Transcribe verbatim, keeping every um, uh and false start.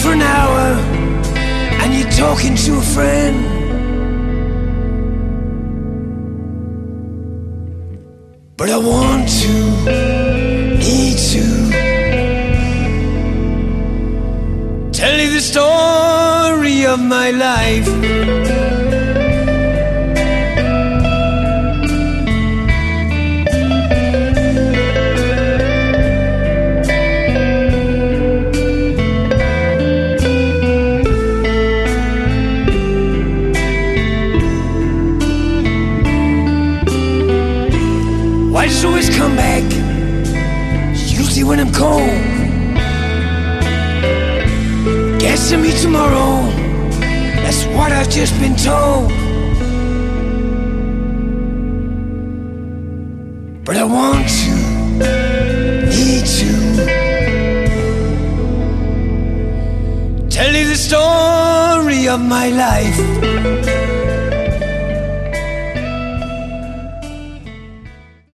for an hour and you're talking to a friend. But I want to, need to tell you the story of my life. Why does it always come back? Usually when I'm cold. Guess I'll meet tomorrow. That's what I've just been told. But I want to, need to tell you the story of my life.